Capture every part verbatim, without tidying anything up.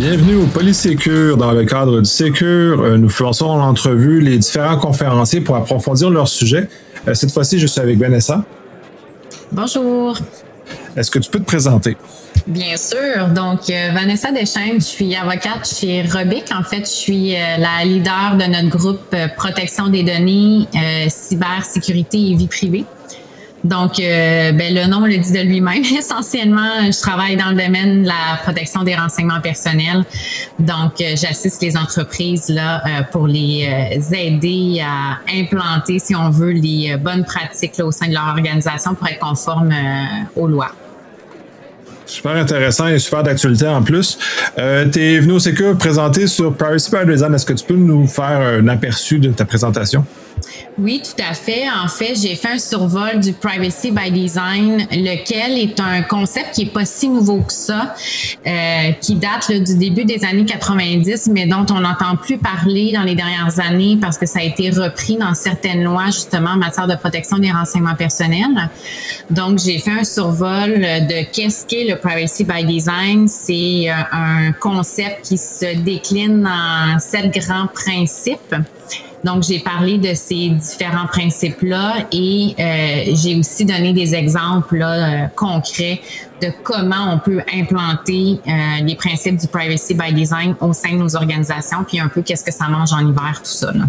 Bienvenue au Polysécure. Dans le cadre du Sécure, nous faisons en entrevue les différents conférenciers pour approfondir leur sujet. Cette fois-ci, je suis avec Vanessa. Bonjour. Est-ce que tu peux te présenter? Bien sûr. Donc, euh, Vanessa Deschênes, je suis avocate chez Robic. En fait, je suis euh, la leader de notre groupe euh, Protection des données, euh, cybersécurité et vie privée. Donc, euh, ben, le nom le dit de lui-même. Essentiellement, je travaille dans le domaine de la protection des renseignements personnels. Donc, euh, j'assiste les entreprises là euh, pour les euh, aider à implanter, si on veut, les euh, bonnes pratiques là, au sein de leur organisation pour être conforme euh, aux lois. Super intéressant et super d'actualité en plus. Euh, tu es venu au Sécure présenter sur Privacy by Design. Est-ce que tu peux nous faire un aperçu de ta présentation? Oui, tout à fait. En fait, j'ai fait un survol du Privacy by Design, lequel est un concept qui est pas si nouveau que ça, euh, qui date là, du début des années quatre-vingt-dix, mais dont on n'entend plus parler dans les dernières années parce que ça a été repris dans certaines lois, justement, en matière de protection des renseignements personnels. Donc, j'ai fait un survol de qu'est-ce qu'est le Privacy by Design. C'est un concept qui se décline en sept grands principes. Donc, j'ai parlé de ces différents principes-là et euh, j'ai aussi donné des exemples là, euh, concrets de comment on peut implanter euh, les principes du Privacy by Design au sein de nos organisations, puis un peu qu'est-ce que ça mange en hiver, tout ça, là.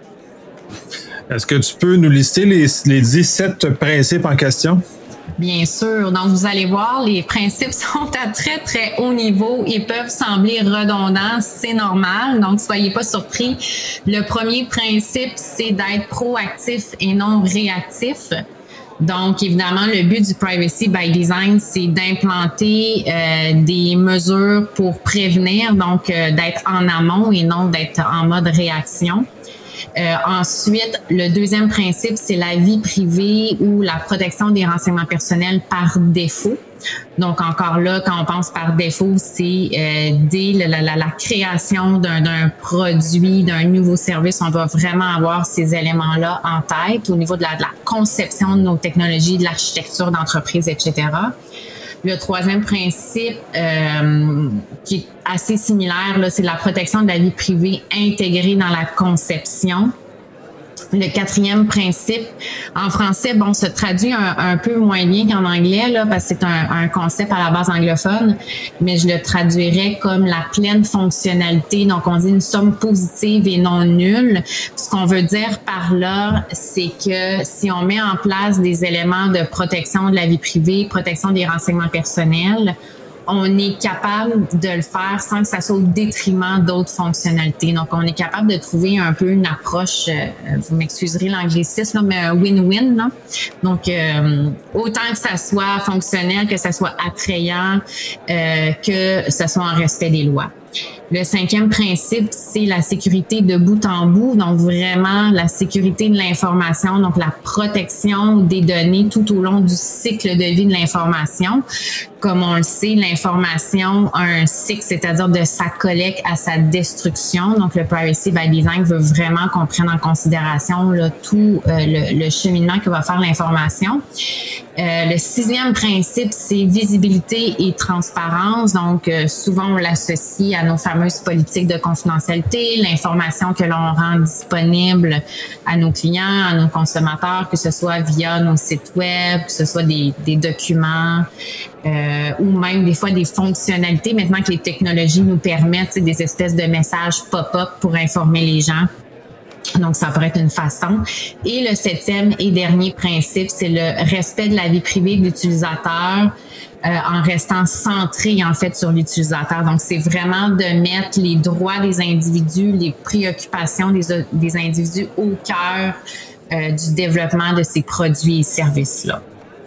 Est-ce que tu peux nous lister les, les dix-sept principes en question? Bien sûr. Donc, vous allez voir, les principes sont à très, très haut niveau et peuvent sembler redondants. C'est normal. Donc, soyez pas surpris. Le premier principe, c'est d'être proactif et non réactif. Donc, évidemment, le but du Privacy by Design, c'est d'implanter euh, des mesures pour prévenir, donc euh, d'être en amont et non d'être en mode réaction. Euh, ensuite, le deuxième principe, c'est la vie privée ou la protection des renseignements personnels par défaut. Donc, encore là, quand on pense par défaut, c'est euh, dès la, la, la création d'un, d'un produit, d'un nouveau service, on doit vraiment avoir ces éléments-là en tête au niveau de la, de la conception de nos technologies, de l'architecture d'entreprise, et cetera. Le troisième principe, euh, qui est assez similaire, là, c'est la protection de la vie privée intégrée dans la conception. Le quatrième principe, en français, bon, se traduit un, un peu moins bien qu'en anglais, là, parce que c'est un, un concept à la base anglophone, mais je le traduirais comme la pleine fonctionnalité. Donc, on dit une somme positive et non nulle. Ce qu'on veut dire par là, c'est que si on met en place des éléments de protection de la vie privée, protection des renseignements personnels, on est capable de le faire sans que ça soit au détriment d'autres fonctionnalités. Donc, on est capable de trouver un peu une approche, euh, vous m'excuserez l'anglicisme, là, mais un win-win, là. Donc, euh, autant que ça soit fonctionnel, que ça soit attrayant, euh, que ça soit en respect des lois. Le cinquième principe, c'est la sécurité de bout en bout, donc vraiment la sécurité de l'information, donc la protection des données tout au long du cycle de vie de l'information. Comme on le sait, l'information a un cycle, c'est-à-dire de sa collecte à sa destruction. Donc, le Privacy by Design veut vraiment qu'on prenne en considération là, tout euh, le, le cheminement que va faire l'information. Euh, le sixième principe, c'est visibilité et transparence. Donc, euh, souvent, on l'associe à nos fameuses politiques de confidentialité, l'information que l'on rend disponible à nos clients, à nos consommateurs, que ce soit via nos sites web, que ce soit des, des documents, euh, ou même des fois des fonctionnalités. Maintenant que les technologies nous permettent des espèces de messages pop-up pour informer les gens. Donc, ça pourrait être une façon. Et le septième et dernier principe, c'est le respect de la vie privée de l'utilisateur euh, en restant centré, en fait, sur l'utilisateur. Donc, c'est vraiment de mettre les droits des individus, les préoccupations des, des individus au cœur euh, du développement de ces produits et services-là.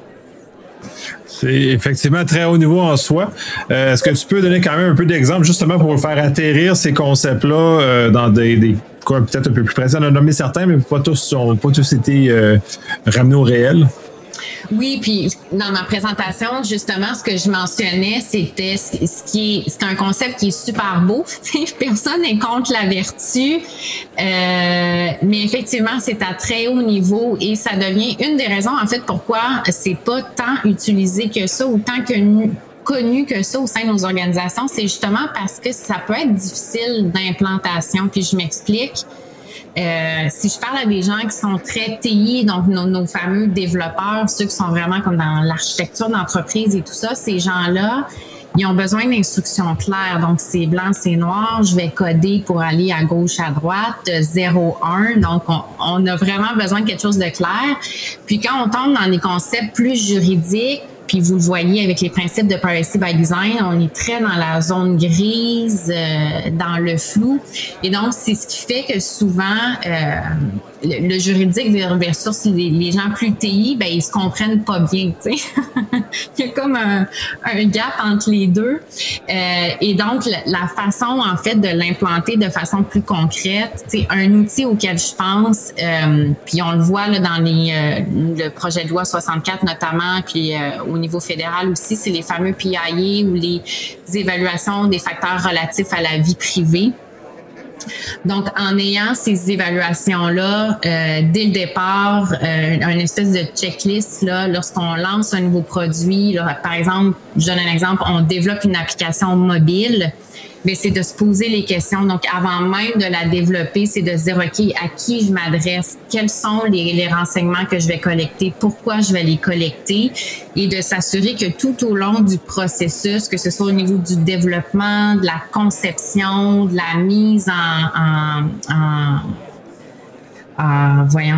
C'est effectivement très haut niveau en soi. Euh, est-ce que tu peux donner quand même un peu d'exemples justement pour faire atterrir ces concepts-là euh, dans des, des cas peut-être un peu plus précis? On a nommé certains, mais pas tous ont pas tous été euh, ramenés au réel. Oui, puis dans ma présentation, justement, ce que je mentionnais, c'était ce qui est, c'est un concept qui est super beau. Personne n'est contre la vertu, euh, mais effectivement, c'est à très haut niveau et ça devient une des raisons, en fait, pourquoi c'est pas tant utilisé que ça, ou tant que connu que ça au sein de nos organisations, c'est justement parce que ça peut être difficile d'implantation. Puis je m'explique. Euh, si je parle à des gens qui sont très T I, donc nos, nos fameux développeurs, ceux qui sont vraiment comme dans l'architecture d'entreprise et tout ça, ces gens-là, ils ont besoin d'instructions claires. Donc, c'est blanc, c'est noir. Je vais coder pour aller à gauche, à droite, de zéro à un. Donc, on, on a vraiment besoin de quelque chose de clair. Puis, quand on tombe dans des concepts plus juridiques, puis vous le voyez avec les principes de Privacy by Design, on est très dans la zone grise, euh, dans le flou. Et donc, c'est ce qui fait que souvent, euh, le, le juridique versus les, les gens plus T I, ben ils se comprennent pas bien, tu sais. Il y a comme un, un gap entre les deux. Euh, et donc, la, la façon, en fait, de l'implanter de façon plus concrète, c'est un outil auquel je pense, euh, puis on le voit là, dans les, euh, le projet de loi soixante-quatre notamment, puis euh, au niveau fédéral aussi, c'est les fameux P I A ou les évaluations des facteurs relatifs à la vie privée. Donc, en ayant ces évaluations-là, euh, dès le départ, euh, une espèce de checklist, là, lorsqu'on lance un nouveau produit, là, par exemple, je donne un exemple, on développe une application mobile, mais c'est de se poser les questions. Donc, avant même de la développer, c'est de se dire, OK, à qui je m'adresse? Quels sont les, les renseignements que je vais collecter? Pourquoi je vais les collecter? Et de s'assurer que tout au long du processus, que ce soit au niveau du développement, de la conception, de la mise en, en, en, en voyons,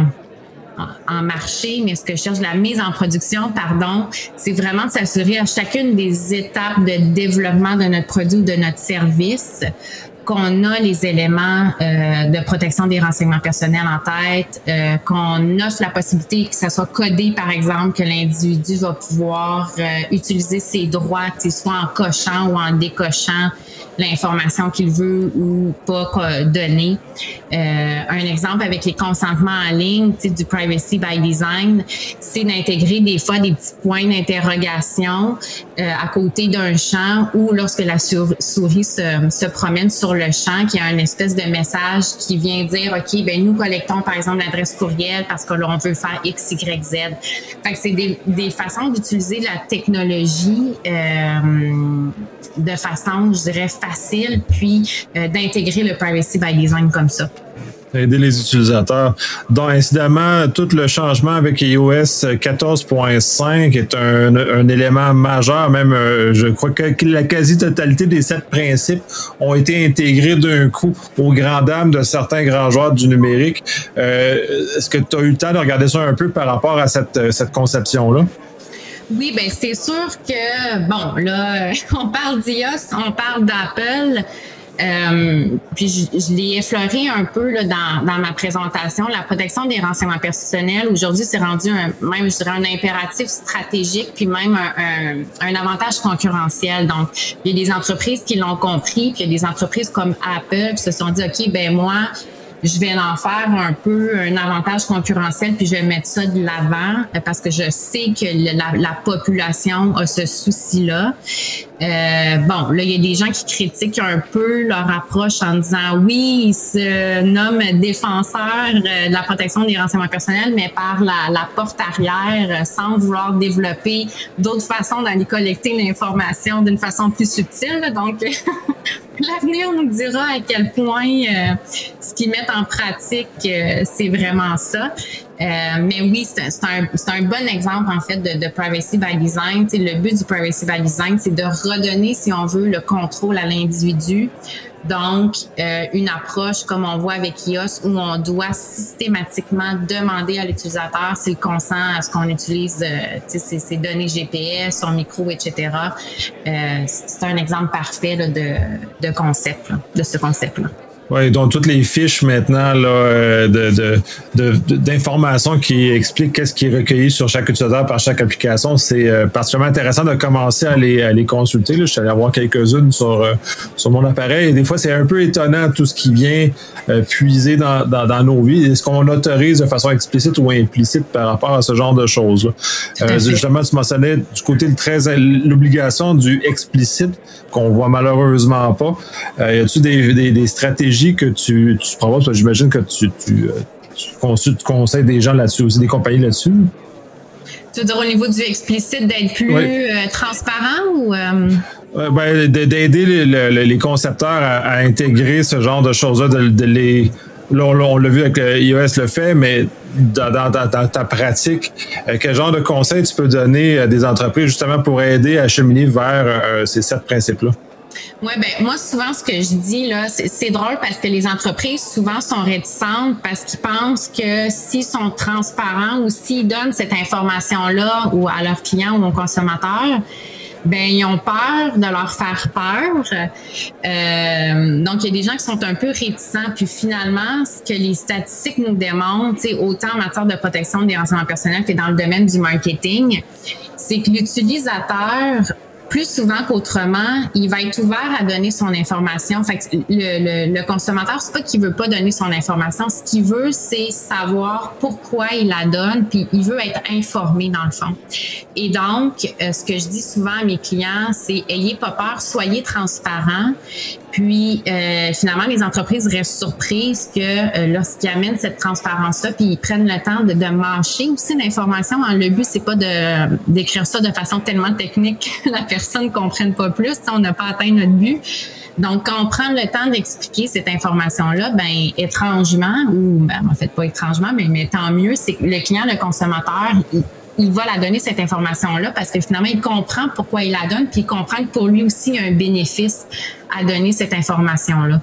en marché, mais ce que je cherche, la mise en production, pardon, c'est vraiment de s'assurer à chacune des étapes de développement de notre produit ou de notre service qu'on a les éléments euh, de protection des renseignements personnels en tête, euh, qu'on offre la possibilité que ça soit codé, par exemple, que l'individu va pouvoir euh, utiliser ses droits, soit en cochant ou en décochant l'information qu'il veut ou pas donner. Euh, un exemple avec les consentements en ligne, du Privacy by Design, c'est d'intégrer des fois des petits points d'interrogation euh, à côté d'un champ ou lorsque la souris se, se promène sur le champ, qu'il y a une espèce de message qui vient dire, OK, ben nous collectons par exemple l'adresse courriel parce que là, on veut faire X, Y, Z. Fait que c'est des, des façons d'utiliser la technologie euh, de façon, je dirais, facile, puis euh, d'intégrer le Privacy by Design comme ça. Aider les utilisateurs. Donc, incidemment, tout le changement avec i O S quatorze point cinq est un, un élément majeur. Même, euh, je crois que la quasi-totalité des sept principes ont été intégrés d'un coup aux grandes dames de certains grands joueurs du numérique. Euh, est-ce que tu as eu le temps de regarder ça un peu par rapport à cette, cette conception-là? Oui, ben c'est sûr que, bon, là, on parle d'I O S, on parle d'Apple. Euh, puis je, je l'ai effleuré un peu là, dans, dans ma présentation. La protection des renseignements personnels, aujourd'hui, c'est rendu un, même, je dirais, un impératif stratégique, puis même un, un, un avantage concurrentiel. Donc, il y a des entreprises qui l'ont compris, puis il y a des entreprises comme Apple qui se sont dit, OK, ben moi, je vais en faire un peu un avantage concurrentiel, puis je vais mettre ça de l'avant parce que je sais que la, la population a ce souci-là. Euh, bon, là, il y a des gens qui critiquent un peu leur approche en disant oui, ils se nomment défenseurs de la protection des renseignements personnels, mais par la, la porte arrière, sans vouloir développer d'autres façons d'aller collecter l'information d'une façon plus subtile. Donc, l'avenir nous dira à quel point euh, ce qu'ils mettent en pratique, euh, c'est vraiment ça. Euh, mais oui, c'est, c'est, un, c'est un bon exemple, en fait, de, de Privacy by Design. T'sais, le but du Privacy by Design, c'est de redonner, si on veut, le contrôle à l'individu. Donc, euh, une approche, comme on voit avec I O S, où on doit systématiquement demander à l'utilisateur s'il consent à ce qu'on utilise euh, ses, ses données G P S, son micro, et cetera. Euh, c'est un exemple parfait là, de, de concept, là, de ce concept-là. Oui, donc toutes les fiches maintenant là, de, de, de, d'informations qui expliquent qu'est-ce qui est recueilli sur chaque utilisateur par chaque application, c'est euh, particulièrement intéressant de commencer à les, à les consulter. Là. Je suis allé avoir quelques-unes sur, euh, sur mon appareil et des fois, c'est un peu étonnant tout ce qui vient euh, puiser dans, dans, dans nos vies. Est-ce qu'on autorise de façon explicite ou implicite par rapport à ce genre de choses-là? Euh, justement, tu mentionnais du côté de très, l'obligation du explicite qu'on voit malheureusement pas. Euh, y a-t-il des, des, des stratégies que tu, tu proposes? Parce que j'imagine que tu, tu, tu, consultes, tu conseilles des gens là-dessus aussi, des compagnies là-dessus. Tu veux dire au niveau du explicite d'être plus oui. euh, transparent ou... Euh... Ben, d'aider les, les, les concepteurs à, à intégrer ce genre de choses-là, de, de les... Là, on, on l'a vu avec le iOS le fait, mais dans, dans, dans ta pratique, euh, quel genre de conseils tu peux donner à des entreprises justement pour aider à cheminer vers euh, ces sept principes-là? Oui, ben moi, souvent, ce que je dis, là, c'est, c'est drôle parce que les entreprises, souvent, sont réticentes parce qu'ils pensent que s'ils sont transparents ou s'ils donnent cette information-là ou à leurs clients ou aux consommateurs, ben ils ont peur de leur faire peur. Euh, donc, il y a des gens qui sont un peu réticents. Puis finalement, ce que les statistiques nous démontrent, autant en matière de protection des renseignements personnels que dans le domaine du marketing, c'est que l'utilisateur, plus souvent qu'autrement, il va être ouvert à donner son information. Fait que le, le, le consommateur, c'est pas qu'il veut pas donner son information. Ce qu'il veut, c'est savoir pourquoi il la donne, puis il veut être informé dans le fond. Et donc, euh, ce que je dis souvent à mes clients, c'est ayez pas peur, soyez transparents. Puis, euh, finalement, les entreprises restent surprises que euh, lorsqu'ils amènent cette transparence-là, puis ils prennent le temps de, de mâcher aussi l'information. Hein, le but, c'est pas de d'écrire ça de façon tellement technique que la personne ne comprenne pas plus. On n'a pas atteint notre but. Donc, quand on prend le temps d'expliquer cette information-là, ben étrangement, ou ben, en fait pas étrangement, mais, mais tant mieux, c'est que le client, le consommateur, il, il va la donner cette information-là parce que finalement, il comprend pourquoi il la donne, puis il comprend que pour lui aussi, il y a un bénéfice à donner cette information-là.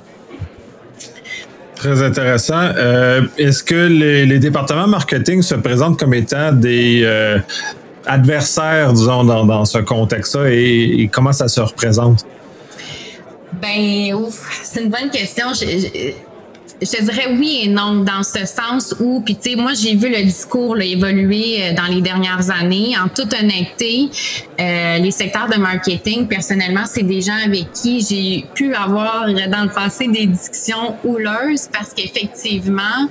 Très intéressant. Euh, est-ce que les, les départements marketing se présentent comme étant des euh, adversaires, disons, dans, dans ce contexte-là et, et comment ça se représente? Ben, ouf, c'est une bonne question. Je, je, Je te dirais oui et non, dans ce sens où, puis tu sais, moi j'ai vu le discours là, évoluer dans les dernières années. En toute honnêteté, euh, les secteurs de marketing, personnellement, c'est des gens avec qui j'ai pu avoir dans le passé des discussions houleuses parce qu'effectivement,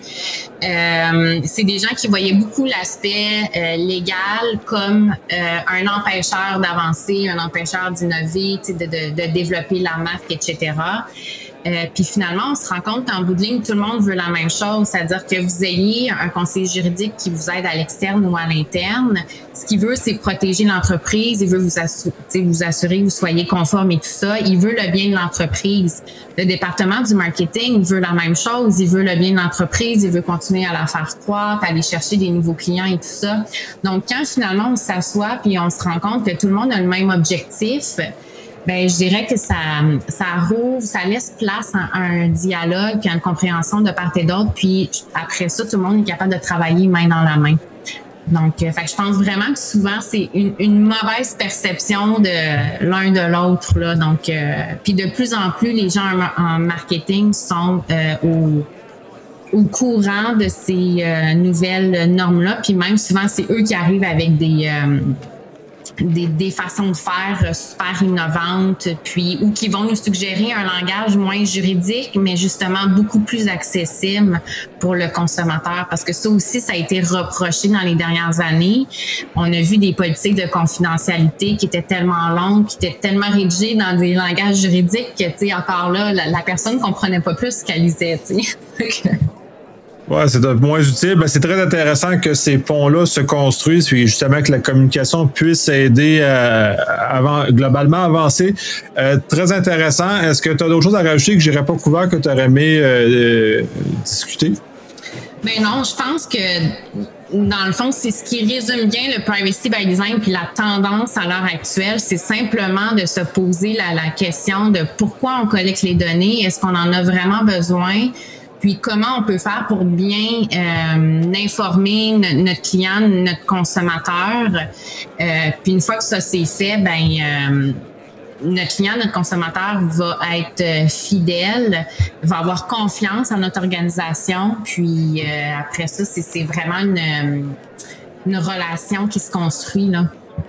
euh, c'est des gens qui voyaient beaucoup l'aspect euh, légal comme euh, un empêcheur d'avancer, un empêcheur d'innover, tu sais, de, de, de développer la marque, et cetera. Euh, puis finalement, on se rend compte qu'en bout de ligne, tout le monde veut la même chose, c'est-à-dire que vous ayez un conseiller juridique qui vous aide à l'externe ou à l'interne. Ce qu'il veut, c'est protéger l'entreprise, il veut vous assurer, vous assurer que vous soyez conforme et tout ça. Il veut le bien de l'entreprise. Le département du marketing veut la même chose, il veut le bien de l'entreprise, il veut continuer à la faire croître, aller chercher des nouveaux clients et tout ça. Donc, quand finalement on s'assoit puis on se rend compte que tout le monde a le même objectif, ben je dirais que ça ça rouvre, ça laisse place à un dialogue puis à une compréhension de part et d'autre. Puis après ça, tout le monde est capable de travailler main dans la main. Donc, euh, fait que je pense vraiment que souvent c'est une, une mauvaise perception de l'un de l'autre là. Donc, euh, puis de plus en plus, les gens en, en marketing sont euh, au au courant de ces euh, nouvelles normes-là. Puis même souvent, c'est eux qui arrivent avec des euh, Des, des façons de faire super innovantes, puis ou qui vont nous suggérer un langage moins juridique, mais justement beaucoup plus accessible pour le consommateur. Parce que ça aussi, ça a été reproché dans les dernières années. On a vu des politiques de confidentialité qui étaient tellement longues, qui étaient tellement rédigées dans des langages juridiques que, tu sais, encore là, la, la personne comprenait pas plus ce qu'elle lisait, tu sais. Ouais, c'est moins utile. Ben, c'est très intéressant que ces ponts-là se construisent, puis justement que la communication puisse aider à, à, à globalement avancer. Euh, très intéressant. Est-ce que tu as d'autres choses à rajouter que je n'aurais pas couvert, que tu aurais aimé euh, discuter? Ben non, je pense que dans le fond, c'est ce qui résume bien le privacy by design puis la tendance à l'heure actuelle, c'est simplement de se poser la, la question de pourquoi on collecte les données, est-ce qu'on en a vraiment besoin? Puis comment on peut faire pour bien euh, informer no- notre client, notre consommateur. Euh, puis une fois que ça c'est fait, ben euh, notre client, notre consommateur va être fidèle, va avoir confiance en notre organisation. Puis euh, après ça, c'est, c'est vraiment une, une relation qui se construit là.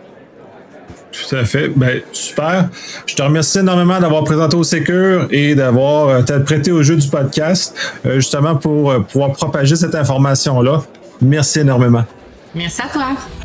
Tout à fait. Ben, super. Je te remercie énormément d'avoir présenté au Secure et d'avoir euh, t'être prêté au jeu du podcast, euh, justement pour euh, pouvoir propager cette information-là. Merci énormément. Merci à toi.